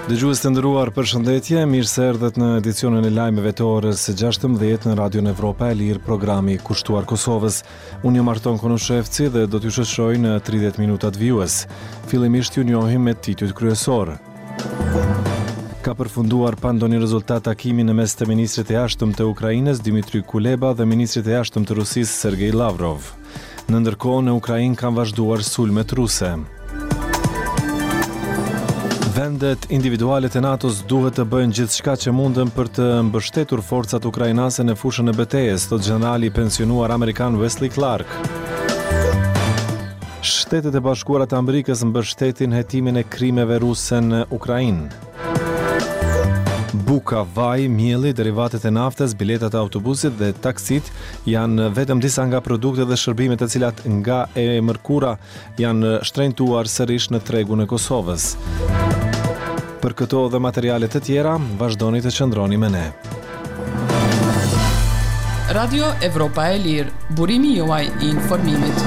Dëgjues të nderuar, përshëndetje, mirë se erdhët në edicionin e lajmeve të orës së 16 në Radion Evropa e Lirë, programi kushtuar Kosovës. Unë jam Arton Konushevci dhe do t'ju shoqëroj në 30 minutat vjues. Fillimisht ju njohim me titujt kryesor. Ka përfunduar pa ndonjë rezultat takimi në mes të ministrit e jashtëm të Ukrainës Dmitry Kuleba dhe ministrit e jashtëm të Rusisë Sergej Lavrov. Në ndërkohë në Ukrainë kanë vazhduar sulmet ruse. Vendet individuale të NATO-s duhet të bëjnë gjithçka që mundën për të mbështetur forcat ukrainase në fushën e betejës, thot generali i pensionuar amerikan Wesley Clark. Shtetet e Bashkuara të Amerikës mbështetin hetimin e krimeve ruse në Ukrainë. Buka, vaj, mielli, derivatet e naftës, biletat e autobusit dhe taksit janë vetëm disa nga produktet dhe shërbimet të cilat nga e mërkura janë shtrenjtuar sërish në tregun e Kosovës. Për këto dhe materiale të tjera, vazhdoni të qëndroni me ne. Radio Evropa e Lirë, burimi juaj i informimit.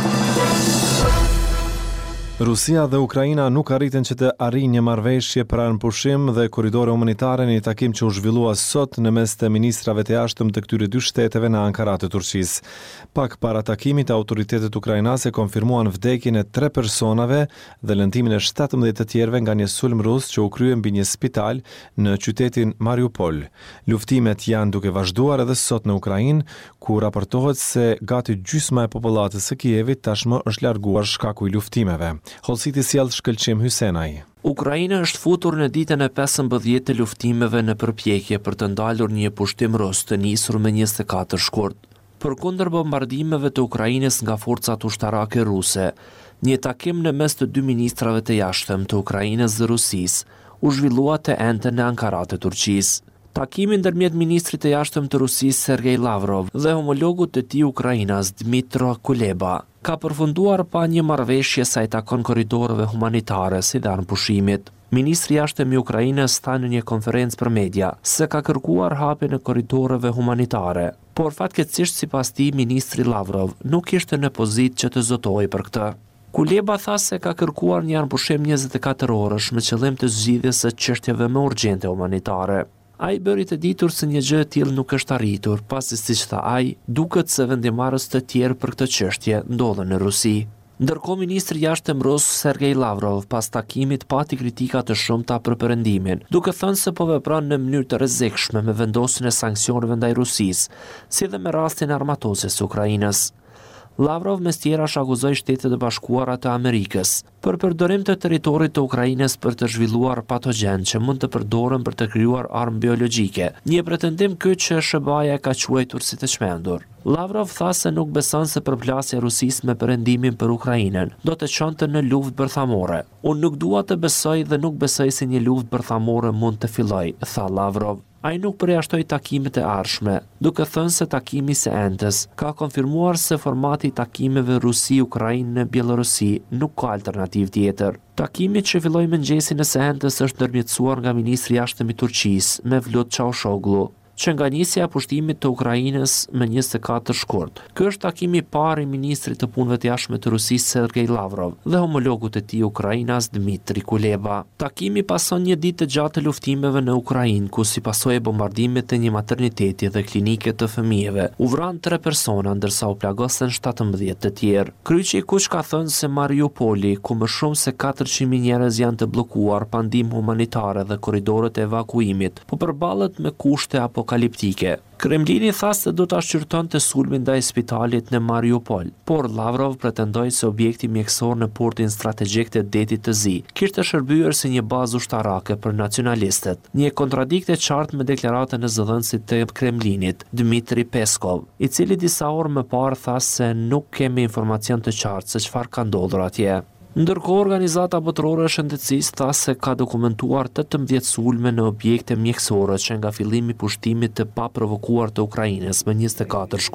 Rusia dhe Ukraina nuk arritën që të arrijnë një marrëveshje për anëpushim dhe korridore humanitare në një takim që u zhvillua sot në mes të ministrave të jashtëm të këtyre dy shteteve në Ankara të Turqisë. Pak para takimit, autoritetet ukrainase konfirmuan vdekjen e 3 personave dhe lëntimin e 17 të tjerëve nga një sulm rus që u krye mbi një spital në qytetin Mariupol. Luftimet janë duke vazhduar edhe sot në Ukrainë, ku raportohet se gati gjysma e popullatës së Kievit tashmë është larguar shkaku i luftimeve. Holsiti sjell shkëlqim Hysenaj. Ukraina është futur në ditën e 15 të luftimeve në përpjekje për të ndalur një pushtim rus të nisur me 24 shkurt. Përkundër bombardimeve të Ukrainës nga forcat ushtarake ruse, një takim në mes të dy ministrave të jashtëm të Ukrainës dhe Rusisë u zhvillua të ente në Ankara të Turqisë. Takimi ndërmjet ministrit të jashtëm të Rusisë Sergej Lavrov dhe homologut të tij Ukrainas Dmytro Kuleba ka përfunduar pa një marrëveshje sa i takon korridoreve humanitare si dhe anëpushimit. Ministri i jashtëm i Ukrainës tha në një konferencë për media se ka kërkuar hapjen e korridoreve humanitare, por fatkeqësisht sipas tij ministri Lavrov nuk ishte në pozitë që të zotojë për këtë. Kuleba tha se ka kërkuar një anëpushim 24 orësh me qëllim të zgjidhjes së çështjeve më urgjente humanitare. Ai bëri të ditur se një gjë e tillë nuk është arritur, pasi siç tha ai, duket se vendimarrës të tjerë për këtë çështje ndodhen në Rusi. Ndërkohë ministri i jashtëm rus Sergej Lavrov pas takimit pati kritika të shumta për perëndimin, duke thënë se po vepron në mënyrë të rrezikshme me vendosjen e sanksioneve ndaj Rusisë, si dhe me rastin e armatosjes së Ukrainës. Lavrov mes tjera akuzoi Shtetet e Bashkuara të Amerikës për përdorim të territorit të Ukrainës për të zhvilluar patogjen që mund të përdoren për të krijuar armë biologjike, një pretendim ky që SBA ka quajtur si të çmendur. Lavrov tha se nuk beson se përplasja e Rusisë me perëndimin për Ukrainën do të çonte në luftë bërthamore. Unë nuk dua të besoj dhe nuk besoj se një luftë bërthamore mund të fillojë, tha Lavrov. Ai nuk përjashtoi takimet e ardhshme, duke thënë se takimi së entes ka konfirmuar se formati i takimeve Rusi-Ukrainë në Bielorusi nuk ka alternativë tjetër. Takimi që filloi mëngjesin e së entes është ndërmjetësuar nga ministri i jashtëm i Turqisë, Mevlut Çavuşoglu, që nga nisja e pushtimit të Ukrainës me 24 shkurt. Ky është takimi i parë i ministrit të punëve të jashtme të Rusisë Sergej Lavrov dhe homologut të tij Ukrainas Dmytro Kuleba. Takimi pason një ditë të gjatë të luftimeve në Ukrainë, ku si pasojë e bombardimit të një materniteti dhe klinike të fëmijëve, u vranë 3 persona ndërsa u plagosën 17 të tjerë. Kryqi i Kuq ka thënë se Mariupoli, ku më shumë se 400.000 njerëz janë të bllokuar pa ndihmë humanitare dhe korridorët e evakuimit, po përballet me kushte apokaliptike. Kremlini tha se do ta shqyrtonte sulmin ndaj spitalit në Mariupol, por Lavrov pretendoi se objekti mjekësor në portin strategjik të detit të Zi kishte shërbyer si një bazë ushtarake për nacionalistët, një kontradikt e qartë me deklaratën e zëdhënësit të Kremlinit, Dmitri Peskov, i cili disa orë më parë tha se nuk kemi informacion të qartë se çfarë ka ndodhur atje. Ndërkohë, Organizata Botërore e Shëndetësisë tha se ka dokumentuar 18 sulme në objekte mjekësore që nga fillimi i pushtimit të paprovokuar të Ukrainës me 24 shkurt.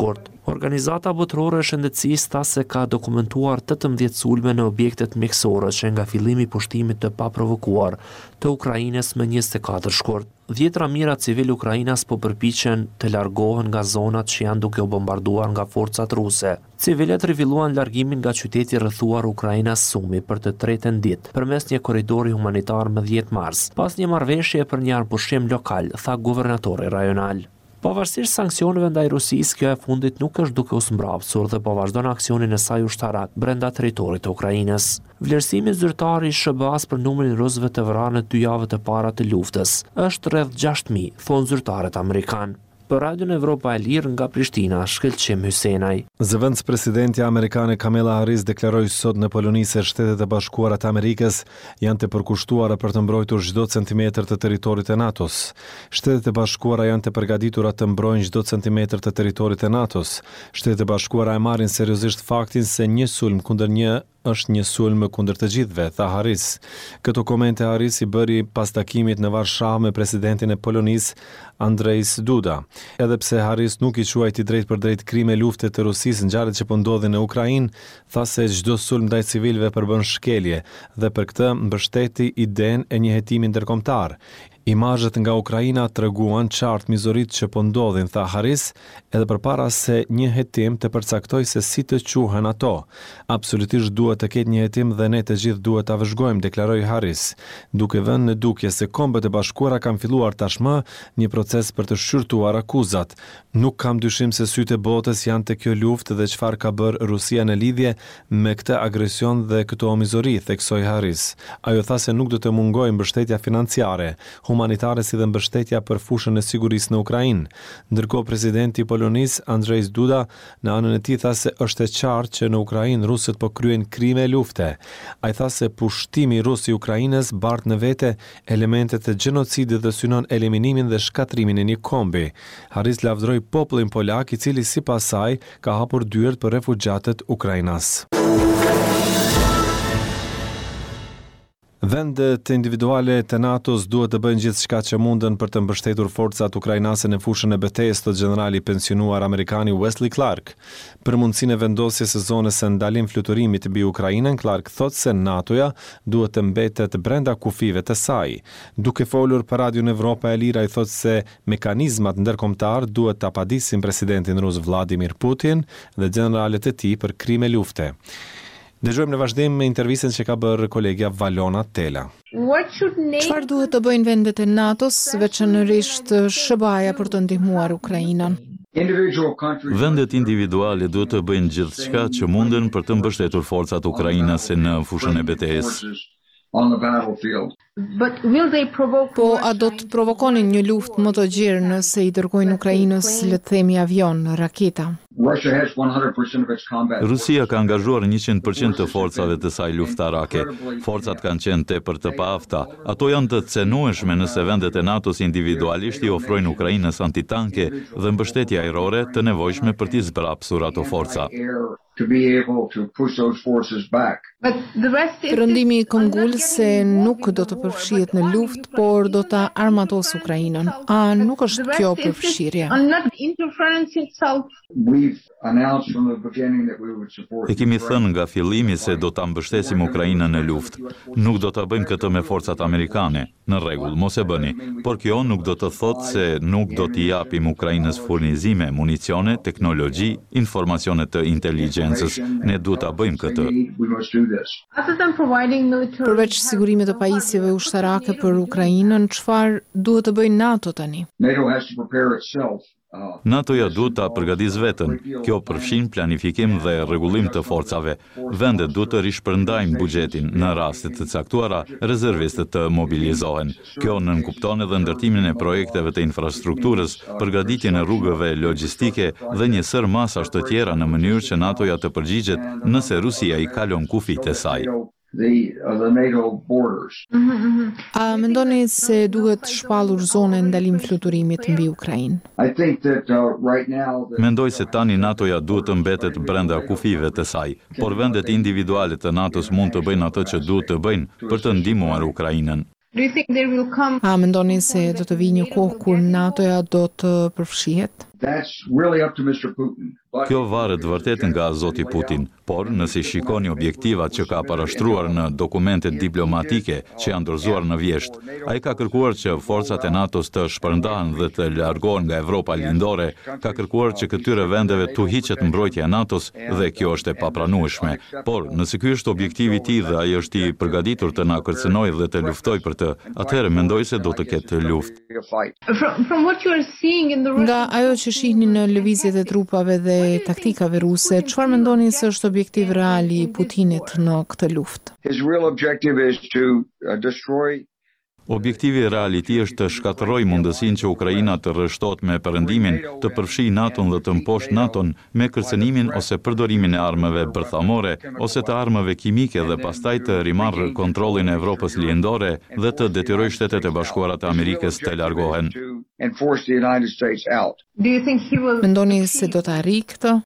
Organizata botërore e shëndetësisë tha se ka dokumentuar 18 sulme në objektet mjekësore që nga fillimi i pushtimit të paprovokuar të Ukrainës më 24 shkurt. 10 mijëra civil ukrainas po përpiqen të largohen nga zonat që janë duke u bombarduar nga forcat ruse. Civilet rivilluan largimin nga qyteti rrethuar Ukrainas Sumi për të tretën ditë përmes një korridori humanitar më 10 mars, pas një marrëveshje për një pushim lokal, tha guvernatori rajonal. Pavarësisht sanksioneve ndaj Rusisë, kjo e fundit nuk është duke u mbrapsur dhe po vazhdon aksionin e saj ushtarak brenda territorit të Ukrainës. Vlerësimi zyrtar i SBA-s për numrin e rusëve të vrarë në 2 javët e para të luftës është rreth 6.000, thonë zyrtarët amerikan. Për Radion Evropa e Lirë nga Prishtina, Shkëlqim Hysenaj. Zëvendëspresidentja amerikane Kamala Harris deklaroi sot në Poloni se Shtetet e Bashkuara të Amerikës janë të përkushtuara për të mbrojtur çdo centimetër të territorit të NATO-s. Shtetet e Bashkuara janë të përgatitura të mbrojnë çdo centimetër të territorit të NATO-s. Shtetet e Bashkuara e marrin seriozisht faktin se një sulm kundër një është një sulm kundër të gjithëve, tha Harris. Këto komente Harris i bëri pas takimit në Varshavë me presidentin e Polonisë, Andrzej Duda. Edhe pse Harris nuk i quajti drejt për drejt krime lufte të Rusisë ngjarjet që po ndodhin në Ukrainë, tha se çdo sulm ndaj civilëve përbën shkelje dhe për këtë mbështeti idenë e një hetimi ndërkombëtar. Imazhet nga Ukraina treguan qartë mizoritë që po ndodhin, tha Harris, edhe përpara se një hetim të përcaktoj se si të quhen ato. Absolutisht duhet të ketë një hetim dhe ne të gjithë duhet ta vëzhgojmë, deklaroi Harris, duke vënë në dukje se Kombet e Bashkuara kanë filluar tashmë një proces për të shqyrtuar akuzat. Nuk kam dyshim se sytë e botës janë te kjo luftë dhe çfarë ka bërë Rusia në lidhje me këtë agresion dhe këto omizori, theksoi Harris. Ajo tha se nuk do të mungojë mbështetja financiare, humanitare si dhe mbështetja për fushën e sigurisë në Ukrainë. Ndërkohë presidenti i Polonisë Andrzej Duda në anën e tij tha se është e qartë që në Ukrainë rusët po kryejnë krime lufte. Ai tha se pushtimi rus i Ukrainës bart në vete elemente të gjenocidit dhe synon eliminimin dhe shkatrimin e një kombi. Harris lavdëroi popullin polak, i cili sipas saj ka hapur dyert për refugjatët ukrainas. Vendet individuale të NATO-s duhet të bëjnë gjithçka që mundën për të mbështetur forcat ukrainase në fushën e betejës, të generali pensionuar amerikani Wesley Clark. Për mundësinë e vendosjes së zonës së ndalim fluturimit mbi Ukrainën, Clark thotë se NATO-ja duhet të mbetet brenda kufive të saj. Duke folur për Radion Evropa e Lirë, ai thotë se mekanizmat ndërkombëtar duhet ta padisin presidentin rus Vladimir Putin dhe generalet e tij për krime lufte. Dëgjojmë në vazhdim me intervistën që ka bërë kolegja Valona Tela. Çfarë duhet të bëjnë vendet e NATO-s, veçanërisht SBA-ja për të ndihmuar Ukrainën? Vendet individuale duhet të bëjnë gjithçka që munden për të mbështetur forcat ukrainase në fushën e betejës. Po, a do të provokonin një luftë më të gjerë nëse i dërgojnë Ukrainës, le të themi, avion, raketa? Rusia ka angazhuar 100% të forcave të saj luftarake. Forcat kanë qenë tepër të paafta. Ato janë të cenueshme nëse vendet e NATO-s individualisht i ofrojnë Ukrainës antitanke dhe mbështetje ajrore të nevojshme për t'i zbrapsur ato forca. Rëndimi i këmbgul se nuk do të përfshihet në luftë, por do ta armatosë Ukrainën. A nuk është kjo përfshirje? E kemi thënë nga fillimi se do ta mbështesim Ukrainën në luftë. Nuk do ta bëjmë këtë me forcat amerikane. Në rregull, mos e bëni. Por kjo nuk do të thotë se nuk do t'i japim Ukrainës furnizime, municione, teknologji, informacione të inteligjencës. Ne duhet ta bëjmë këtë. Përveç sigurimit të pajisjeve ushtarake për Ukrainën, çfarë duhet të bëjë NATO tani? NATO-ja duhet ta përgatisë veten. Kjo përfshin planifikim dhe rregullim të forcave. Vendet duhet të rishpërndajnë buxhetin në raste të caktuara, rezervistët të mobilizohen. Kjo nënkupton edhe ndërtimin e projekteve të infrastrukturës, përgatitjen e rrugëve logjistike dhe një sër masash të tjera në mënyrë që NATO-ja të përgjigjet nëse Rusia i kalon kufijtë e saj. A mendoni se duhet shpallur zonë ndalim fluturimit mbi Ukrainë? Mendoj se tani NATO-ja duhet të mbetet brenda kufive të saj, por vendet individuale të NATO-s mund të bëjnë atë që duhet të bëjnë për të ndihmuar Ukrainën. A mendoni se do të vijë një kohë kur NATO-ja do të përfshihet? Kjo varet vërtet nga zoti Putin, por nëse shikoni objektivat që ka parashtruar në dokumentet diplomatike që janë dorëzuar në vjesht, ai ka kërkuar që forcat e NATO-s të shpërndahen dhe të largohen nga Evropa lindore, ka kërkuar që këtyre vendeve t'u hiqet mbrojtja e NATO-s dhe kjo është e papranueshme. Por nëse ky është objektivi i tij dhe ai është i përgatitur të na kërcënojë dhe të luftoj për të, atëherë mendoj se do të ketë luftë. Nga ajo që shihni në lëvizjet e trupave dhe taktikave ruse, çfarë mendoni se është objektiv real i Putinit në këtë luftë? Objektivi real i tij është të shkatërrojë mundësinë që Ukraina të rreshtohet me perëndimin, të përfshijë NATO-n dhe të mposhtë NATO-n me kërcënimin ose përdorimin e armëve bërthamore ose të armëve kimike dhe pastaj të rimarrë kontrollin e Evropës lindore dhe të detyrojë Shtetet e Bashkuara të Amerikës të largohen. Mendoni se do të arrijë këtë?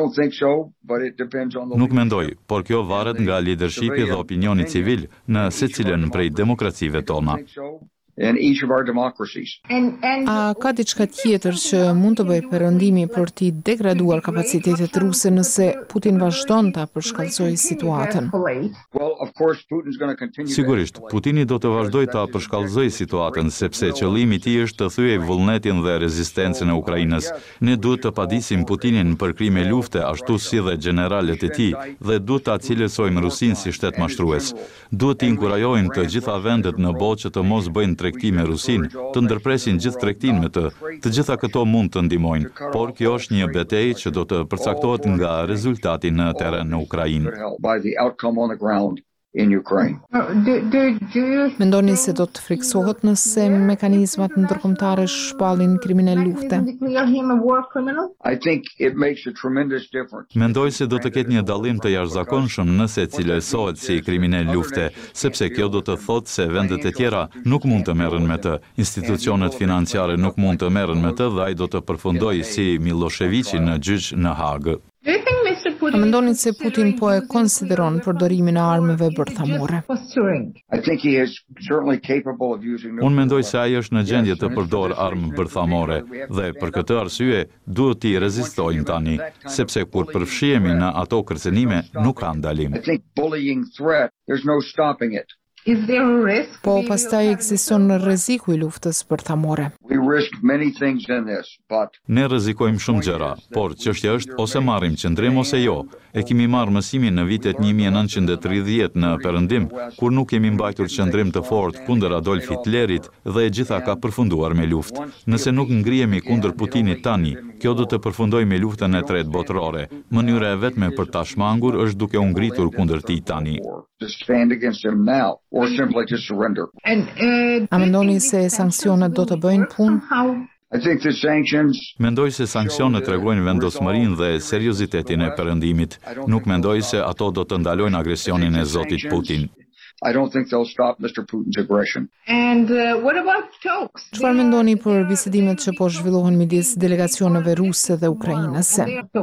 Nuk mendoj, por kjo varet nga leadershipi dhe opinioni civil në secilën prej demokracive tona. A ka diçka tjetër që mund të bëjë perëndimi për t'i degraduar kapacitetet ruse nëse Putin vazhdon ta përshkallësojë situatën? Sigurisht, Putini do të vazhdojë ta përshkallëzojë situatën sepse qëllimi i tij është të thyejë vullnetin dhe rezistencën e Ukrainës. Ne duhet të padisim Putinin për krime lufte ashtu si dhe generalet e tij dhe duhet ta cilësojmë Rusinë si shtet mashtrues. Duhet të inkurajojmë të gjitha vendet në botë që të mos bëjnë tregti me Rusinë, të ndërpresin gjithë tregtinë me të. Të gjitha këto mund të ndihmojnë, por kjo është një betejë që do të përcaktohet nga rezultati në terren në Ukrainë. Mendoni se do të friksohet nëse mekanizmat ndërkombëtare shpallin kriminal lufte? Mendoj se do të ketë një dallim të jashtëzakonshëm nëse cilësohet si kriminal lufte, sepse kjo do të thotë se vendet e tjera nuk mund të merren me të, institucionet financiare nuk mund të merren me të dhe ai do të përfundojë si Miloševići në gjyq në Hagë. A mendoni se Putin po e konsideron përdorimin e armëve bërthamore? Unë mendoj se ai është në gjendje të përdorë armë bërthamore dhe për këtë arsye duhet t'i rezistojmë tani, sepse kur përfshihemi në ato kërcënime nuk ka ndalim. Po pastaj ekziston rreziku i luftës bërthamore. Ne rrezikojmë shumë gjëra, por çështja është ose marrim qëndrim ose jo. E kemi marrë mësimin në vitet 1930 në Perëndim, kur nuk kemi mbajtur qëndrim të fortë kundër Adolf Hitlerit dhe e gjitha ka përfunduar me luftë. Nëse nuk ngrihemi kundër Putinit tani, kjo do të përfundojë me luftën e tretë botërore. Mënyra e vetme për ta shmangur është duke u ngritur kundër tij tani. A mendoni se sanksionet do të bëjnë punë? Mendoj se sanksionet tregojnë vendosmërinë dhe seriozitetin e perëndimit. Nuk mendoj se ato do të ndalojnë agresionin e zotit Putin. Çfarë mendoni për bisedimet që po zhvillohen midis delegacioneve ruse dhe ukrainase?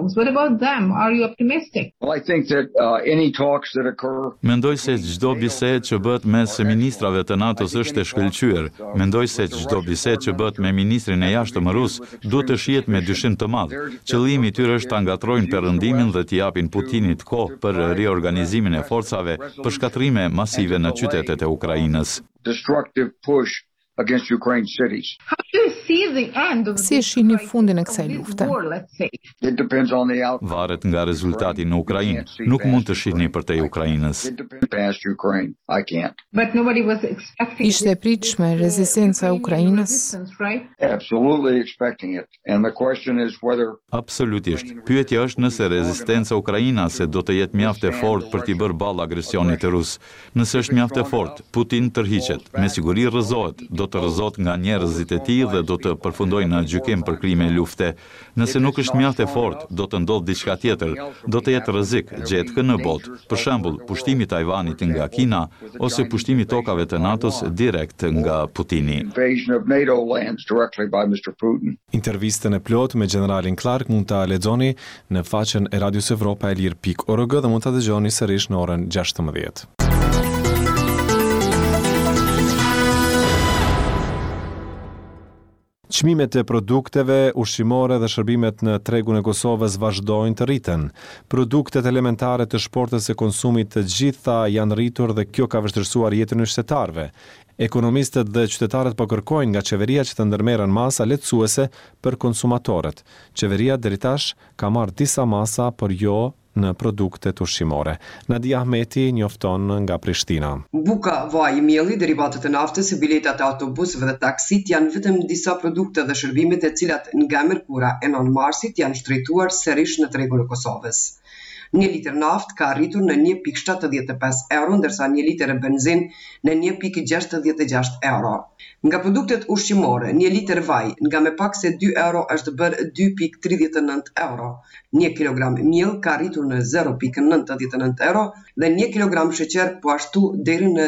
Mendoj se çdo bisedë që bëhet mes ministrave të NATO-s është e shkëlqyer. Mendoj se çdo bisedë që bëhet me ministrin e jashtëm rus duhet të shihet me dyshim të madh. Qëllimi i tyre është ta ngatrojnë perëndimin dhe t'i japin Putinit kohë për riorganizimin e forcave për shkatërrime masive në qytetet e Ukrainës. Si e shihni fundin e kësaj lufte? Varet nga rezultati në Ukrainë. Nuk mund të shihni përtej Ukrainës. Ishte e pritshme rezistenca e Ukrainës? Absolutisht. Pyetja është nëse rezistenca ukrainase do të jetë mjaft e fortë për t'i bërë ballë agresionit rus. Nëse është mjaft e fortë, Putin tërhiqet, me siguri rrëzohet, do të rrëzohet nga njerëzit e tij dhe do të përfundojë në gjykim për krime lufte. Nëse nuk është mjaft e fortë, do të ndodhë diçka tjetër, do të jetë rrezik gjethet në botë. Për shembull, pushtimi i Tajvanit nga Kina ose pushtimi i tokave të NATO-s direkt nga Putini. Intervistën e plot me generalin Clark mund ta lexoni në faqen e Radios Evropa elir.org dhe mund ta dëgjoni sërish në orën 16. Çmimet e produkteve ushqimore dhe shërbimet në tregun e Kosovës vazhdojnë të rriten. Produktet elementare të shportës së konsumit të gjitha janë rritur dhe kjo ka vështirësuar jetën e qytetarëve. Ekonomistët dhe qytetarët po kërkojnë nga qeveria që të ndërmerren masa lehtësuese për konsumatorët. Qeveria deri tash ka marrë disa masa, por jo në produktet ushqimore. Nadia Ahmeti njofton nga Prishtina. Buka, vaj, mielli, derivatet e naftës, biletat e autobusëve dhe taksit janë vetëm disa produkte dhe shërbimet e cilat nga mërkura e 9 marsit janë shtrejtuar sërish në tregun e Kosovës. 1 litër naftë ka arritur në 1,75 euro, ndërsa 1 litër benzin në 1,66 euro. Nga produktet ushqimore, 1 litër vaj nga me pak se 2 euro është bërë 2,39 euro. 1 kilogram miell ka arritur në 0,99 euro dhe 1 kilogram sheqer po ashtu deri në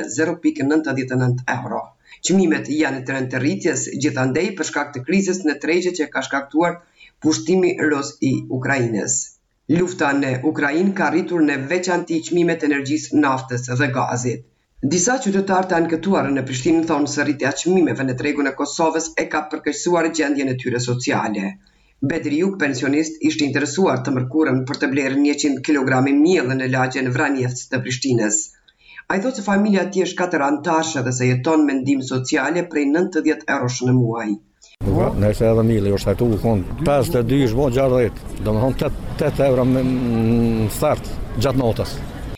0,99 euro. Çmimet janë në trend të rritjes, gjithandej për shkak të krizës në tregje që ka shkaktuar pushtimi rus i Ukrainës. Lufta në Ukrainë ka rritur në veçanti çmimet e energjisë, naftës dhe gazit. Disa qytetarë të ankëtuar në Prishtinë thonë se rritja e çmimeve në tregun e Kosovës e ka përkeqësuar gjendjen e tyre sociale. Bedri Juk, pensionist, ishte interesuar të mërkurën për të blerë 100 kg miell në lagjen Vranjevc të Prishtinës. Ai thotë se familja e tij është 4 antarësh dhe se jeton me ndihmë sociale prej 90 eurosh në muaj. Nëse edhe mili është hajtu, 52 është bo 60, do më thonë 8 euro në start, gjatë notës.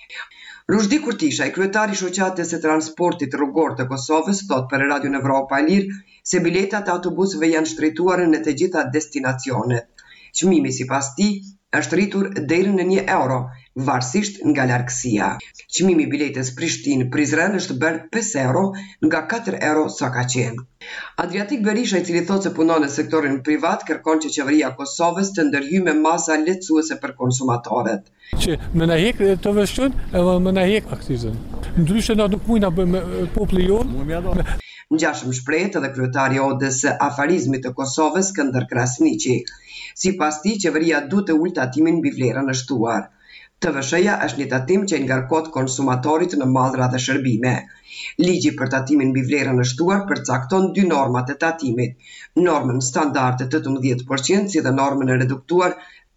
Rushdi Kurtisha, i kryetari i shoqatës së transportit rrugor të Kosovës, thot për Radio Evropa e Lirë se biletat e autobusëve janë shtrejtuar në të gjitha destinacionet. Çmimi sipas tij është rritur deri në 1 euro, varësisht nga largësia. Çmimi i biletës Prishtinë-Prizren është bërë 5 euro nga 4 euro sa ka qenë. Adriatik Berisha, i cili thotë se punon në sektorin privat, kërkon që qeveria e Kosovës të ndërhyjë me masa lehtësuese për konsumatorët. Që më na hek të vështën, edhe më na hek akcizën. Ndryshe na nuk mujna bëjmë populli jonë. Ngjashëm shprehet edhe kryetari i Odës së Afarizmit të Kosovës, Skënder Krasniqi. Sipas tij, qeveria duhet të ulë tatimin mbi vlerën e shtuar. TVSH-ja është një tatim që i ngarkon konsumatorit në mallra dhe shërbime. Ligji për tatimin mbi vlerën e shtuar përcakton 2 normat e tatimit, normën standard të 18% si dhe normën e reduktuar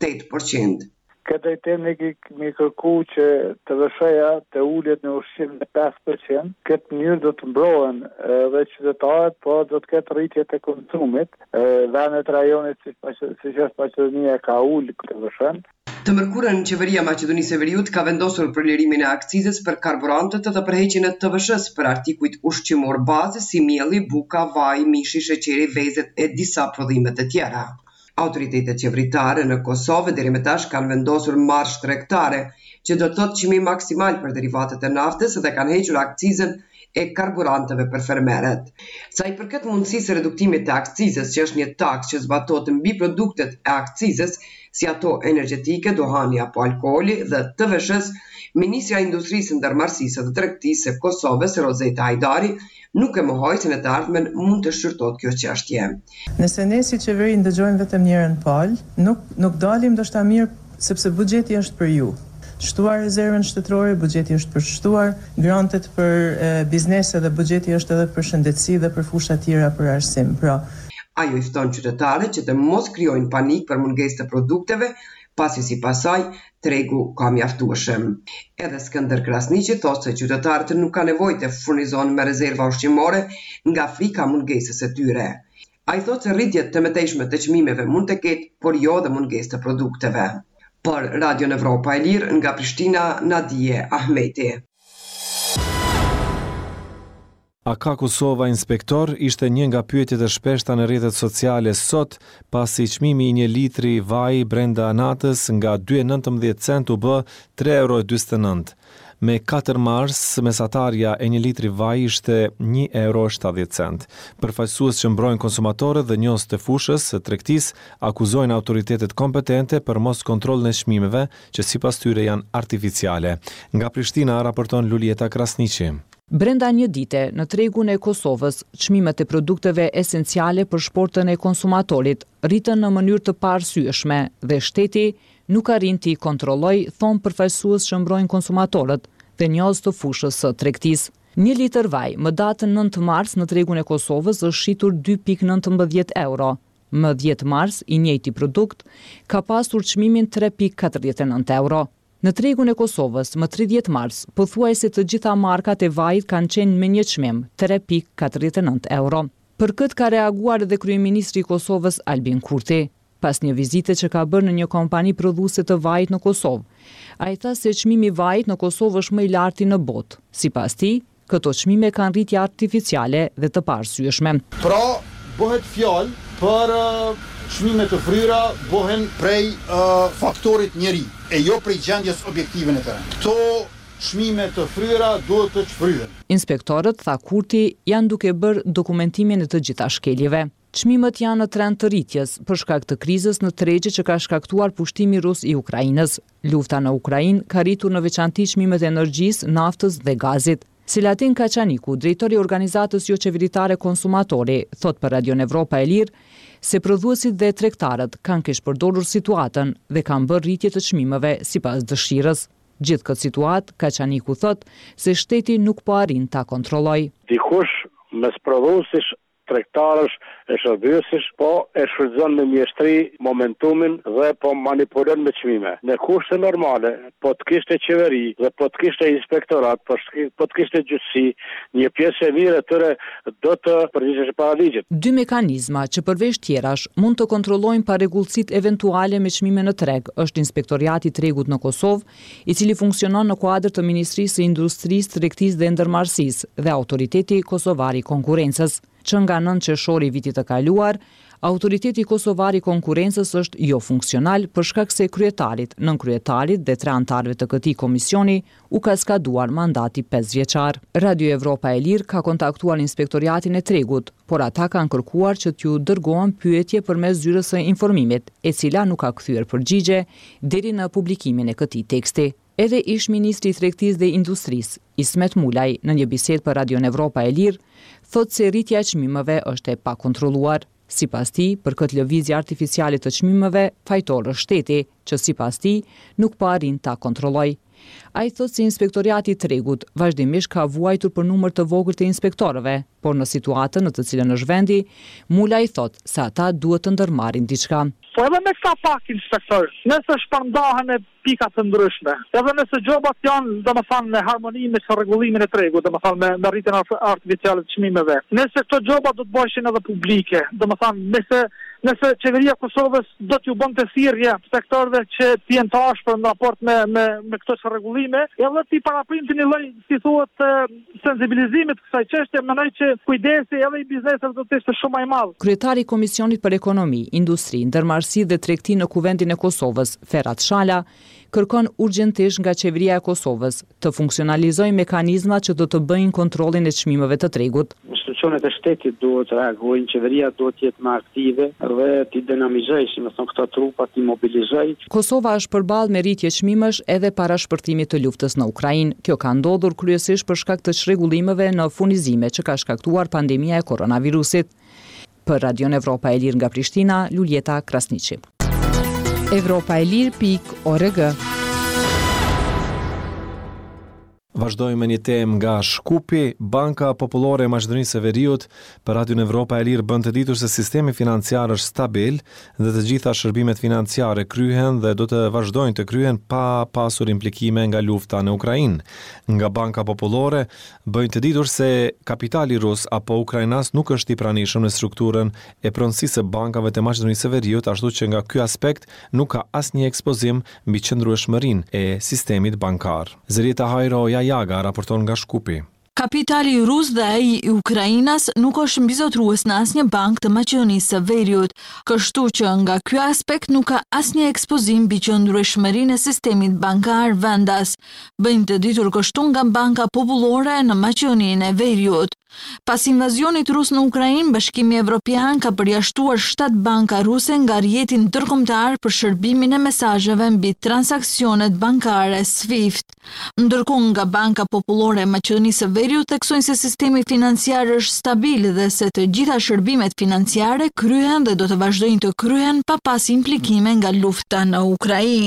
8%. Këtë tem ne kemi kërku që TVSH-ja të ulet në ushqim në 5%. Këtë mënyrë do të mbrohen dhe qytetarët, po do të ketë rritje të konsumit. Vendet rajonit si që Maqedonia ka ullë TVSH-n. Të mërkurën, qeveria Maqedonisë së Veriut ka vendosur për lirimin e akcizës për karburantët dhe përheqjen e TVSH-s për artikujt ushqimor bazë si mielli, buka, vaj, mishi, sheqeri, vezet e disa prodhime të tjera. Autoritetet qeveritare në Kosovë deri më tash kanë vendosur marrë tregtare, që do të thotë çmim maksimal për derivatet e naftës dhe kanë hequr akcizën e karburanteve për fermerët. Sa i përket mundësisë së reduktimit të akcizës, që është një taksë që zbatohet mbi produktet e akcizës, si ato energjetike, dohani apo alkooli dhe TVSH-s, Ministra e Industrisë, Ndërmarrësisë dhe Tregtisë së Kosovës, Rozeta Hajdari, nuk e mohoi se në të ardhmen mund të shërtohet kjo çështje. Nëse ne si qeveri ndëgjojmë vetëm njërin palë, nuk dalim ndoshta mirë sepse buxheti është për ju. Shtuar rezervën shtetërore, buxheti është për shtuar, grantet për biznese dhe buxheti është edhe për shëndetësi dhe për fusha tjera për arsim. Pra, ajo i fton qytetarët që të mos krijojnë panik për mungesë të produkteve, pasi sipas saj tregu ka mjaftueshëm. Edhe Skënder Krasniqi thotë se qytetarët nuk kanë nevojë të furnizohen me rezerva ushqimore nga frika mungesës së tyre. Ai thotë se rritjet të mëtejshme të çmimeve mund të ketë, por jo dhe mungesë të produkteve. Për Radio Evropa e Lirë, nga Prishtina, Nadije Ahmeti. A ka Kosova inspektor ishte një nga pyetjet e shpeshta në rrjetet sociale sot, pasi çmimi i 1 litri vaj brenda natës nga 2.19 cent u bë 3,49 euro. Me 4 mars, mesatarja e 1 litri vaj ishte 1,70 euro. Përfaqësues që mbrojnë konsumatorët dhe njohës të fushës së tregtisë akuzojnë autoritetet kompetente për mos kontrollin e çmimeve, që sipas tyre janë artificiale. Nga Prishtina raporton Lulieta Krasniqi. Brenda një dite, në tregun e Kosovës, çmimet e produkteve esenciale për shportën e konsumatorit rritën në mënyrë të paarsyeshme dhe shteti nuk arrin t'i kontrolloj, thon përfaqësues që mbrojnë konsumatorët dhe njohës të fushës së tregtisë. 1 litër vaj më datën 9 mars në tregun e Kosovës është shitur 2.19 euro. Më 10 mars, i njëjti produkt ka pasur çmimin 3.49 euro. Në tregun e Kosovës, më 30 mars, pothuajse të gjitha markat e vajit kanë qenë me një çmim, 3.49 euro. Për këtë ka reaguar edhe kryeministri i Kosovës Albin Kurti, pas një vizite që ka bërë në një kompani prodhuese të vajit në Kosovë. Ai tha se çmimi i vajit në Kosovë është më i larti në botë. Sipas tij, këto çmime kanë rritje artificiale dhe të parsyeshme. Pra, bëhet fjalë për çmime të fryra bëhen prej faktorit njeri e jo prej gjendjes objektive në terren. Këto çmime të fryra duhet të çfryhen. Inspektorët, tha Kurti, janë duke bërë dokumentimin e të gjitha shkeljeve. Çmimet janë në trend të rritjes për shkak të krizës në tregje që ka shkaktuar pushtimi rus i Ukrainës. Lufta në Ukrainë ka rritur në veçanti çmimet e energjisë, naftës dhe gazit. Selatin Kaçaniku, drejtori i organizatës jo qeveritare Konsumatori, thot për Radion Evropa e Lirë se prodhuesit dhe tregtarët kanë keq përdorur situatën dhe kanë bërë rritje të çmimeve sipas dëshirës. Gjithë këtë situatë, Kaçaniku thot se shteti nuk po arrin ta kontrollojë. Dikush mes prodhuesish, tregtarësh, e shërbësish, po e shfrytëzon në mjeshtri momentumin dhe po manipulon me çmime. Në kushte normale, po të kishte qeveri dhe po të kishte inspektorat, po të kishte gjyqësi, një pjesë e mirë e tyre do të përgjigjesh para ligjit. Dy mekanizma që përveç tjerash mund të kontrollojnë parregullësitë eventuale me çmime në treg është Inspektoriati i Tregut në Kosovë, i cili funksionon në kuadër të Ministrisë së Industrisë, Tregtisë dhe Ndërmarrësisë dhe Autoriteti Kosovar i Konkurrencës. Që nga 9 qershori vitit të kaluar, Autoriteti Kosovar i Konkurrencës është jo funksional për shkak se kryetarit, nënkryetarit dhe 3 anëtarëve të këtij komisioni u ka skaduar mandati 5 vjeçar. Radio Evropa e Lirë ka kontaktuar Inspektoriatin e Tregut, por ata kanë kërkuar që t'ju dërgohen pyetje përmes zyrës së informimit, e cila nuk ka kthyer përgjigje deri në publikimin e këtij teksti. Edhe ish ministri i Tregtisë dhe Industrisë, Ismet Mulaj, në një bisedë për Radion Evropa e Lirë, thotë se rritja e çmimeve është e pakontrolluar. Sipas tij, për këtë lëvizje artificiale të çmimeve, fajtor është shteti, që sipas tij nuk po arrin ta kontrollojë. Ai thotë se Inspektoriati i Tregut vazhdimisht ka vuajtur për numër të vogël të inspektorëve, por në situatën në të cilën është vendi, Mulaj thotë se ata duhet të ndërmarrin diçka. Po edhe me këta pak inspektor, nëse shpërndahen e pikat të ndryshme, edhe nëse gjobat janë, domethënë, në harmoni me rregullimin e tregut, domethënë me rritjen artificiale të çmimeve. Nëse këto gjoba do të bëhen edhe publike, domethënë, nëse qeveria e Kosovës do t'ju bënte thirrje sektorëve që të jenë të ashpër në raport me këto rregullime, edhe ti paraprinte një lloj, si thuhet, sensibilizimit të kësaj çështje, mendoj që kujdesi edhe i biznesit do të ishte shumë më i madh. Kryetari i Komisionit për Ekonomi, Industri, Ndërmarrësi dhe Tregti në Kuvendin e Kosovës, Ferhat Shala, kërkon urgjentisht nga qeveria e Kosovës të funksionalizojë mekanizmat që do të bëjnë kontrollin e çmimeve të tregut. Institucionet e shtetit duhet të reagojnë, qeveria duhet të jetë më aktive dhe të dinamizojë, si më thon këto trupa, të mobilizojë. Kosova është përballë me rritje çmimesh edhe para shpërtimit të luftës në Ukrainë. Kjo ka ndodhur kryesisht për shkak të çrregullimeve në furnizime që ka shkaktuar pandemia e koronavirusit. Për Radion Evropa e Lirë nga Prishtina, Luljeta Krasniqi. Evropaelir.org. Vazhdojmë me një temë nga Shkupi. Banka Popullore e Maqedonisë së Veriut për Radion Evropa e Lirë bën të ditur se sistemi financiar është stabil dhe të gjitha shërbimet financiare kryhen dhe do të vazhdojnë të kryhen pa pasur implikime nga lufta në Ukrainë. Nga Banka Popullore bëjnë të ditur se kapitali rus apo ukrainas nuk është i pranishëm në strukturën e pronësisë së bankave të Maqedonisë së Veriut, ashtu që nga ky aspekt nuk ka asnjë ekspozim mbi qëndrueshmërinë e sistemit bankar. Zërieta Hajroja Jaga raporton nga Shkupi. Kapitali rus dhe ai i Ukrainas nuk është mbizotrues në asnjë bank të Maqedonisë së Veriut, kështu që nga ky aspekt nuk ka asnjë ekspozim mbi qëndrueshmërinë e sistemit bankar vendas. Bëjnë të ditur kështu nga Banka Popullore në Maqedoninë e Veriut. Pas invazionit rus në Ukrainë, Bashkimi Evropian ka përjashtuar 7 banka ruse nga rjeti ndërkombëtar për shërbimin e mesazheve mbi transaksionet bankare SWIFT. Ndërkohë nga Banka Popullore e Maqedonisë së Veriut theksojnë se sistemi financiar është stabil dhe se të gjitha shërbimet financiare kryhen dhe do të vazhdojnë të kryhen pa pas implikime nga lufta në Ukrainë.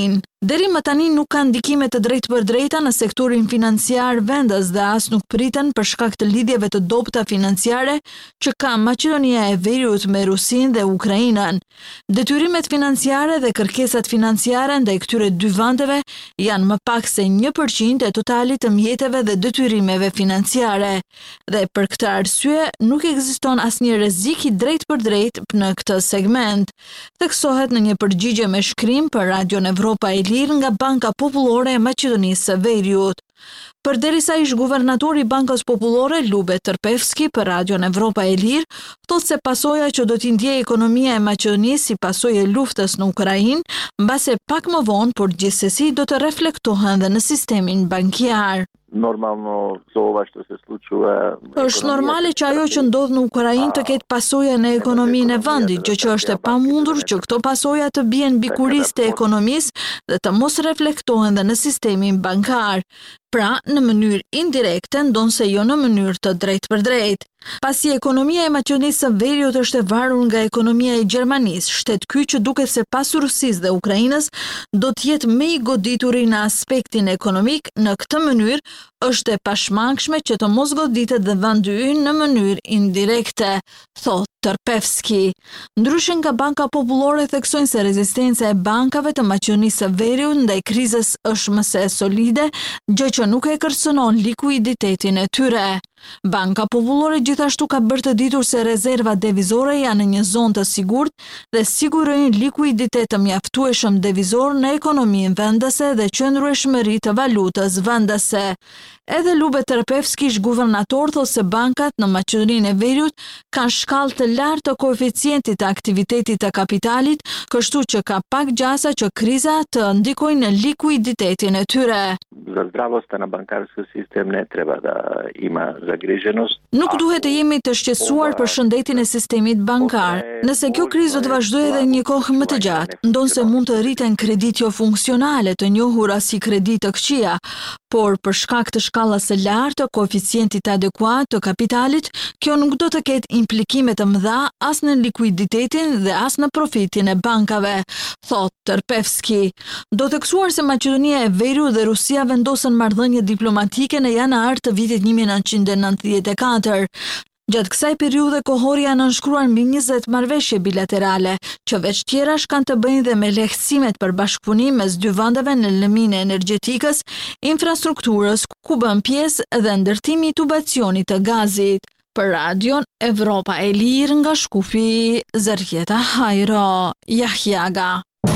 Deri më tani nuk ka ndikime të drejtpërdrejta në sektorin financiar vendas dhe as nuk priten për shkak të lidhjeve të dobëta financiare që ka Maqedonia e Veriut me Rusinë dhe Ukrainën. Detyrimet financiare dhe kërkesat financiare ndaj këtyre dy vendeve janë më pak se 1% e totalit të mjeteve dhe detyrimeve financiare. Dhe për këtë arsye nuk ekziston asnjë rrezik i drejtpërdrejtë në këtë segment. Theksohet në një përgjigje me shkrim për Radion Evropa e Lirë nga Banka Popullore e Maqedonisë së Veriut. Përderisa ish guvernatori i Bankës Popullore Lube Tërpevski për Radion Evropa e Lirë, thotë se pasoja që do t'i ndjejë ekonomia e Maqedonisë si pasojë e luftës në Ukrainë, mbase pak më vonë, por gjithsesi do të reflektohen dhe në sistemin bankiar. Normalno za ova što se slučuje. Është normale që ajo që ndodh në Ukrainë të ketë pasoja në ekonominë e vendit, gjë që është e pamundur që këto pasoja të bien mbi kuristë e ekonomisë dhe të mos reflektohen dhe në sistemin bankar. Pra, në mënyrë indirekte, ndonse jo në mënyrë të drejtpërdrejtë. Pasi ekonomia e Maqedonisë së Veriut është e varur nga ekonomia e Gjermanisë, shtet ky që duket se pas Rusisë dhe Ukrainës do të jetë më i godituri në aspektin ekonomik, në këtë mënyrë është e pashmangshme që të mos goditet dhe vendi ynë në mënyrë indirekte, thotë Tërpevski. Ndryshe nga Banka Popullore theksojnë se rezistenca e bankave të Maqedonisë së Veriut ndaj krizës është më se solide, gjë që nuk e kërcënon likuiditetin e tyre. Banka Popullore gjithashtu ka bërë të ditur se rezervat devizore janë në një zonë të sigurt dhe sigurojnë likuiditet të mjaftueshëm devizor në ekonominë vendase dhe qëndrueshmëri të valutës vendase. Edhe Lube Tërpevski, ish guvernator, thotë se bankat në Maqedoninë e Veriut kanë shkallë të lartë të koeficientit të aktivitetit të kapitalit, kështu që ka pak gjasa që kriza të ndikojnë në likuiditetin e tyre. Za zdravostan na bankarski sistem ne treba da ima zagriženost. Nuk duhet të jemi të shqetësuar për shëndetin e sistemit bankar. Nëse kjo krizë do të vazhdojë edhe një kohë më të gjatë, ndonse mund të rriten kredit jo funksionale të njohura si kredit të këqija, por për shkak të shkallës së lartë të koeficientit adekuat të kapitalit, kjo nuk do të ketë implikime të mëdha as në likuiditetin dhe as në profitin e bankave, thotë Tërpevski. Do të theksuar se Maqedonia e Veriut dhe Rusia vendosën marrëdhënie diplomatike në janar të vitit 1994. Gjatë kësaj periudhe kohore janë nënshkruar mbi 20 marrëveshje bilaterale, që veç tjerash kanë të bëjnë dhe me lehtësimet për bashkëpunim mes dy vendeve në lëmin e energjetikës, infrastrukturës, ku bën pjesë dhe ndërtimi i tubacionit të gazit. Për Radion Evropa e Lirë nga Shkupi, Zërjeta Hajro, Jahjaga.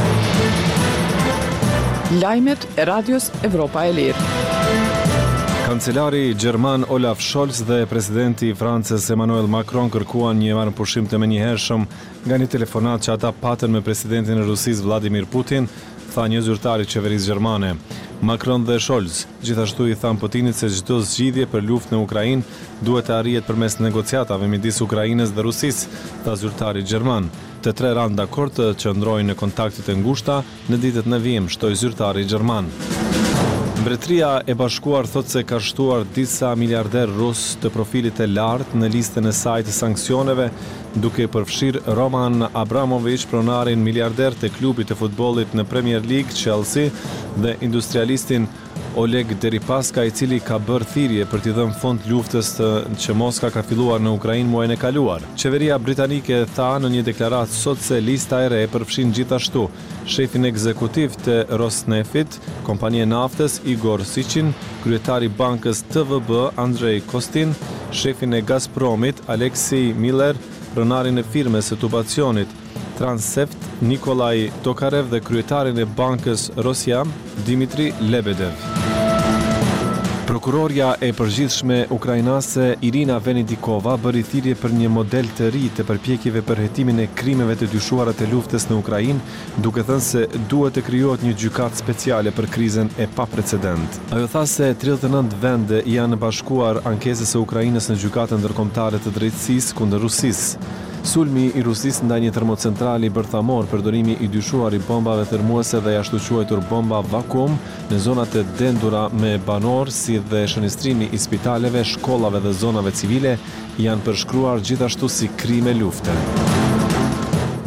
Lajmet e Radios Evropa e Lirë. Kancelari Gjerman Olaf Scholz dhe presidenti i Francës Emmanuel Macron kërkuan një marrëpushim të menjëhershëm nga një telefonat që ata patën me presidentin e Rusisë Vladimir Putin, tha një zyrtar i qeverisë gjermane. Macron dhe Scholz gjithashtu i thanë Putinit se çdo zgjidhje për luftë në Ukrainë duhet të arrihet përmes negociatave midis Ukrainës dhe Rusisë, tha zyrtari gjerman. Të tre ranë dakord të qëndrojnë në kontakte të ngushta në ditët në vijim, shtoi zyrtari gjerman. Mbretëria e Bashkuar thotë se ka shtuar disa miliarder rus të profilit të lartë në listën e saj të sanksioneve, duke përfshirë Roman Abramovich, pronarin miliarder të klubit të futbollit në Premier League Chelsea, dhe industrialistin Oleg Deripaska, i cili ka bërë thirrje për t'i dhënë fond luftës që Moska ka filluar në Ukrainë muajin e kaluar. Qeveria britanike tha në një deklaratë sot se lista e re përfshin gjithashtu shefin ekzekutiv të Rosneftit, kompania e naftës Igor Sichin, kryetari bankës TVB Andrei Kostin, shefin e Gazpromit Alexei Miller, pronarin e firmës së tubacionit Transneft Nikolaj Tokarev dhe kryetarin e bankës Rosjam Dimitri Lebedev. Prokurorja e përgjithshme ukrainase Irina Venedikova bëri thirrje për një model të ri të përpjekjeve për hetimin e krimeve të dyshuara të luftës në Ukrainë, duke thënë se duhet të krijohet një gjykatë speciale për krizën e paprecedent. Ajo tha se 39 vende janë bashkuar ankesës së Ukrainës në gjykatën ndërkombëtare të drejtësisë kundër Rusisë. Sulmi i Rusisë ndaj një termocentrali bërthamor, përdorimi i dyshuar i bombave thermuese dhe ashtu quajtur bomba vakuum në zonat e dendura me banor, si dhe shënistrimi i spitaleve, shkollave dhe zonave civile janë përshkruar gjithashtu si krime lufte.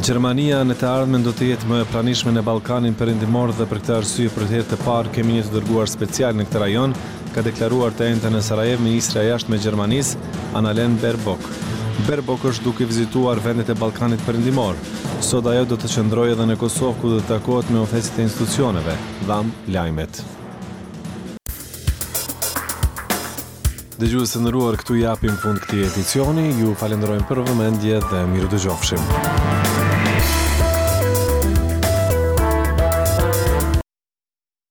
Gjermania në të ardhmen do të jetë më e pranishme në Ballkanin Perëndimor dhe për këtë arsye për të herë të parë kemi një të dërguar special në këtë rajon, ka deklaruar të ente në Sarajevo ministra e jashtme e Gjermanisë, Annalena Baerbock. Baerbock është duke vizituar vendet e Ballkanit Perëndimor. Sot ajo do të qëndrojë edhe në Kosovë ku do të takohet me ofesit e institucioneve, dham lajmet. Dëgjues të nderuar, këtu japim fund këtij edicioni. Ju falenderojmë për vëmendje dhe miru dëgjofshim.